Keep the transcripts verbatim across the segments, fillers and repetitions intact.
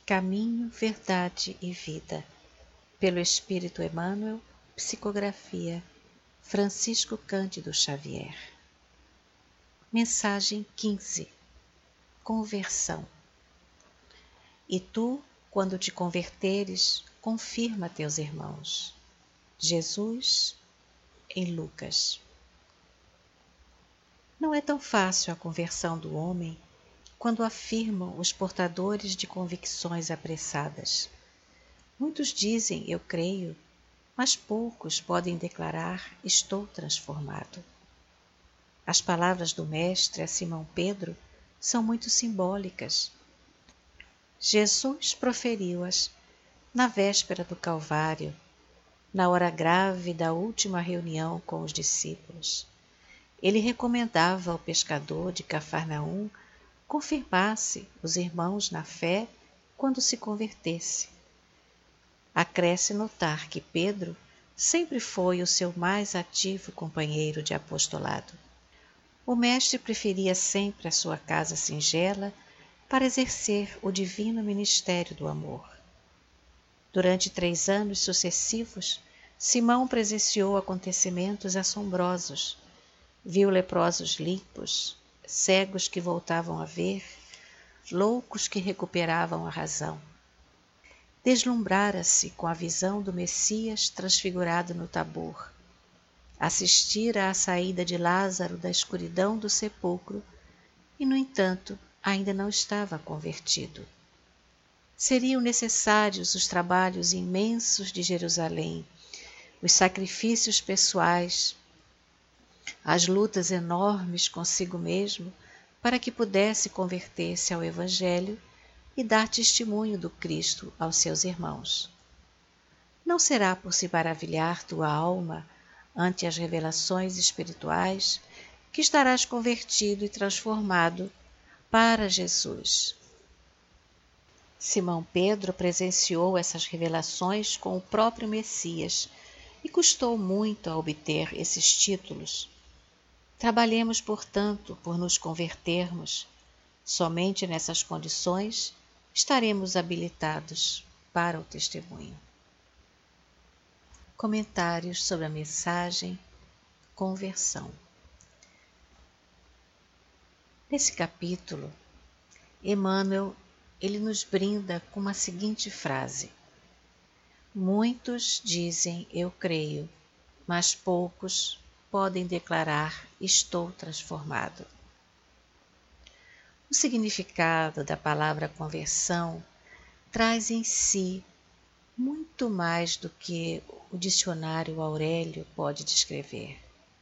Caminho, Verdade e Vida. Pelo Espírito Emmanuel, psicografia Francisco Cândido Xavier. Mensagem quinze. Conversão. E tu, quando te converteres, confirma teus irmãos. Jesus, em Lucas. Não é tão fácil a conversão do homem quando afirmam os portadores de convicções apressadas. Muitos dizem, eu creio, mas poucos podem declarar, estou transformado. As palavras do Mestre a Simão Pedro são muito simbólicas. Jesus proferiu-as na véspera do Calvário, na hora grave da última reunião com os discípulos. Ele recomendava ao pescador de Cafarnaum confirmasse os irmãos na fé quando se convertesse. Acresce notar que Pedro sempre foi o seu mais ativo companheiro de apostolado. O mestre preferia sempre a sua casa singela para exercer o divino ministério do amor. Durante três anos sucessivos, Simão presenciou acontecimentos assombrosos. Viu leprosos limpos, cegos que voltavam a ver, loucos que recuperavam a razão. Deslumbrara-se com a visão do Messias transfigurado no Tabor. Assistira à saída de Lázaro da escuridão do sepulcro e, no entanto, ainda não estava convertido. Seriam necessários os trabalhos imensos de Jerusalém, os sacrifícios pessoais, as lutas enormes consigo mesmo para que pudesse converter-se ao Evangelho e dar testemunho do Cristo aos seus irmãos. Não será por se maravilhar tua alma ante as revelações espirituais que estarás convertido e transformado para Jesus. Simão Pedro presenciou essas revelações com o próprio Messias e custou muito a obter esses títulos. Trabalhemos, portanto, por nos convertermos. Somente nessas condições estaremos habilitados para o testemunho. Comentários sobre a mensagem Conversão. Nesse capítulo, Emmanuel ele nos brinda com uma seguinte frase: muitos dizem eu creio, mas poucos podem declarar estou transformado. O significado da palavra conversão traz em si muito mais do que o dicionário Aurélio pode descrever.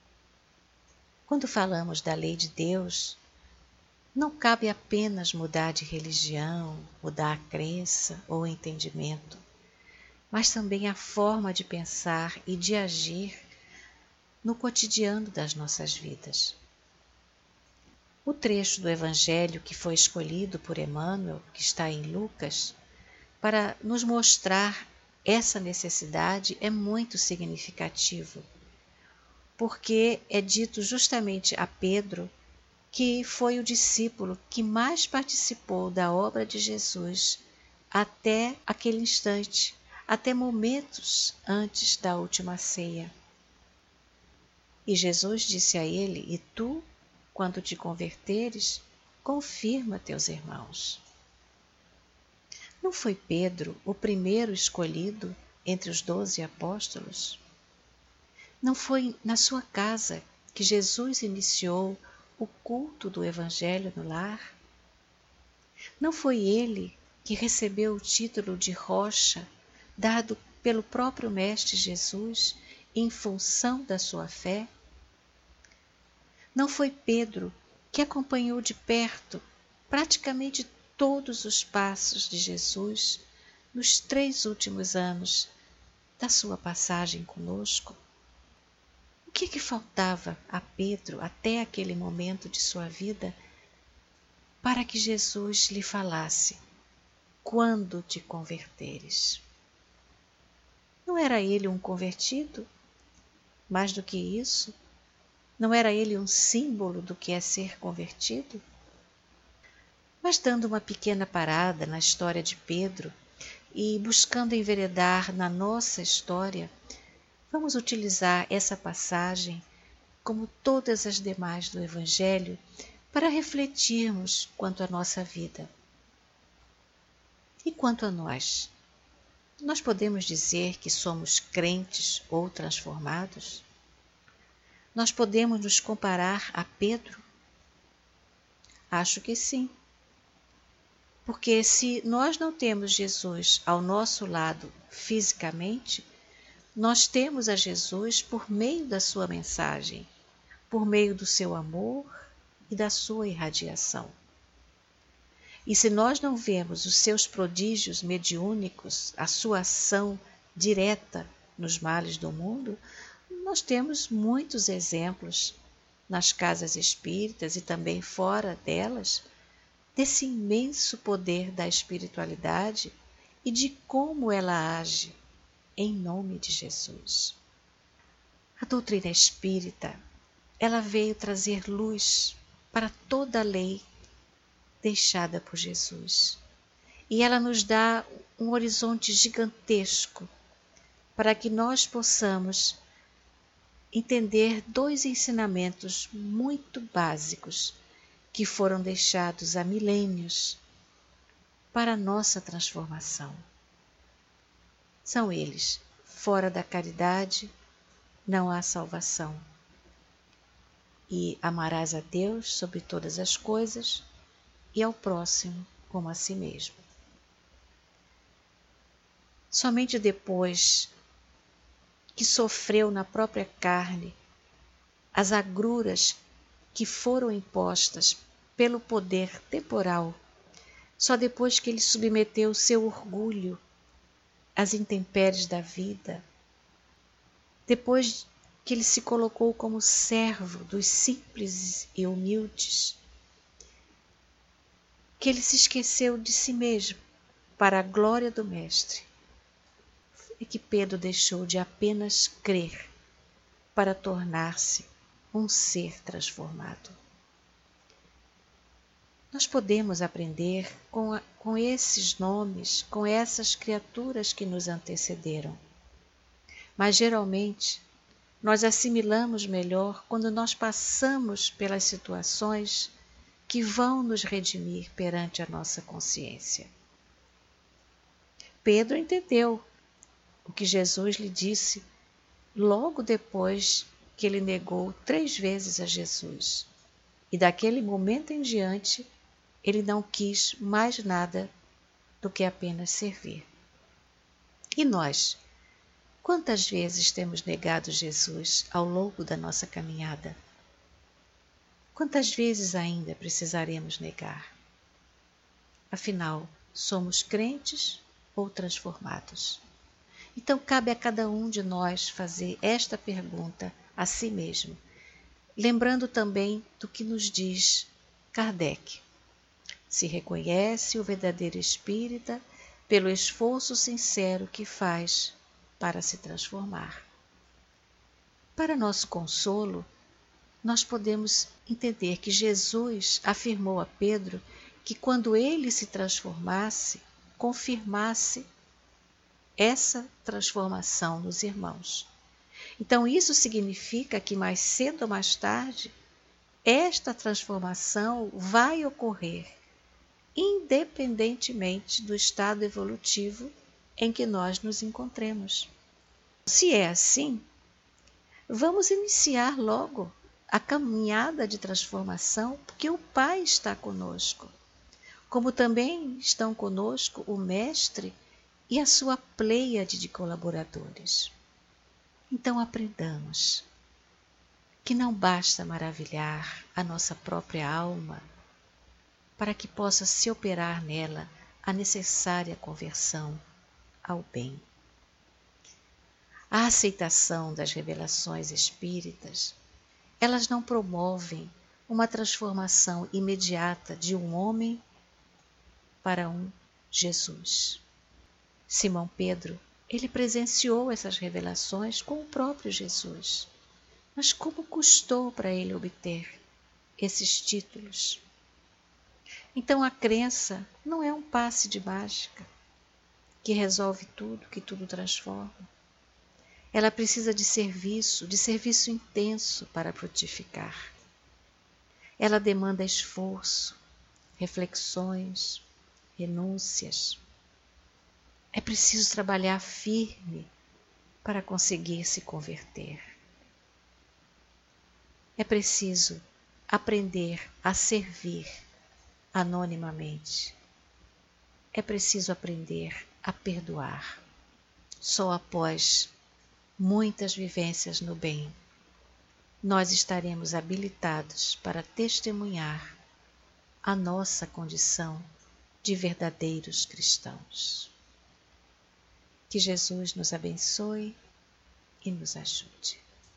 Quando falamos da lei de Deus, não cabe apenas mudar de religião, mudar a crença ou o entendimento, mas também a forma de pensar e de agir no cotidiano das nossas vidas. O trecho do Evangelho que foi escolhido por Emmanuel, que está em Lucas, para nos mostrar essa necessidade é muito significativo, porque é dito justamente a Pedro, que foi o discípulo que mais participou da obra de Jesus até aquele instante, até momentos antes da última ceia. E Jesus disse a ele, e tu, quando te converteres, confirma teus irmãos. Não foi Pedro o primeiro escolhido entre os doze apóstolos? Não foi na sua casa que Jesus iniciou o culto do Evangelho no lar? Não foi ele que recebeu o título de rocha, dado pelo próprio Mestre Jesus, em função da sua fé? Não foi Pedro que acompanhou de perto praticamente todos os passos de Jesus nos três últimos anos da sua passagem conosco? O que que faltava a Pedro até aquele momento de sua vida para que Jesus lhe falasse, quando te converteres? Não era ele um convertido? Mais do que isso, não era ele um símbolo do que é ser convertido? Mas dando uma pequena parada na história de Pedro e buscando enveredar na nossa história, vamos utilizar essa passagem, como todas as demais do Evangelho, para refletirmos quanto à nossa vida. E quanto a nós? Nós podemos dizer que somos crentes ou transformados? Nós podemos nos comparar a Pedro? Acho que sim. Porque se nós não temos Jesus ao nosso lado fisicamente, nós temos a Jesus por meio da sua mensagem, por meio do seu amor e da sua irradiação. E se nós não vemos os seus prodígios mediúnicos, a sua ação direta nos males do mundo, nós temos muitos exemplos nas casas espíritas e também fora delas, desse imenso poder da espiritualidade e de como ela age em nome de Jesus. A doutrina espírita, ela veio trazer luz para toda a lei deixada por Jesus. E ela nos dá um horizonte gigantesco para que nós possamos entender dois ensinamentos muito básicos que foram deixados há milênios para a nossa transformação. São eles: fora da caridade não há salvação. E amarás a Deus sobre todas as coisas e ao próximo como a si mesmo. Somente depois que sofreu na própria carne as agruras que foram impostas pelo poder temporal, só depois que ele submeteu seu orgulho às intempéries da vida, depois que ele se colocou como servo dos simples e humildes, que ele se esqueceu de si mesmo para a glória do Mestre, e que Pedro deixou de apenas crer para tornar-se um ser transformado. Nós podemos aprender com, a, com esses nomes, com essas criaturas que nos antecederam, mas geralmente nós assimilamos melhor quando nós passamos pelas situações que vão nos redimir perante a nossa consciência. Pedro entendeu o que Jesus lhe disse logo depois que ele negou três vezes a Jesus. E daquele momento em diante, ele não quis mais nada do que apenas servir. E nós? Quantas vezes temos negado Jesus ao longo da nossa caminhada? Quantas vezes ainda precisaremos negar? Afinal, somos crentes ou transformados? Então cabe a cada um de nós fazer esta pergunta a si mesmo, lembrando também do que nos diz Kardec. Se reconhece o verdadeiro espírita pelo esforço sincero que faz para se transformar. Para nosso consolo, nós podemos entender que Jesus afirmou a Pedro que quando ele se transformasse, confirmasse essa transformação nos irmãos. Então isso significa que mais cedo ou mais tarde, esta transformação vai ocorrer, independentemente do estado evolutivo em que nós nos encontremos. Se é assim, vamos iniciar logo a caminhada de transformação, porque o Pai está conosco, como também estão conosco o Mestre e a sua pleiade de colaboradores. Então aprendamos que não basta maravilhar a nossa própria alma para que possa se operar nela a necessária conversão ao bem. A aceitação das revelações espíritas, elas não promovem uma transformação imediata de um homem para um Jesus. Simão Pedro, ele presenciou essas revelações com o próprio Jesus. Mas como custou para ele obter esses títulos? Então a crença não é um passe de mágica que resolve tudo, que tudo transforma. Ela precisa de serviço, de serviço intenso para frutificar. Ela demanda esforço, reflexões, renúncias. É preciso trabalhar firme para conseguir se converter. É preciso aprender a servir anonimamente. É preciso aprender a perdoar. Só após muitas vivências no bem, nós estaremos habilitados para testemunhar a nossa condição de verdadeiros cristãos. Que Jesus nos abençoe e nos ajude.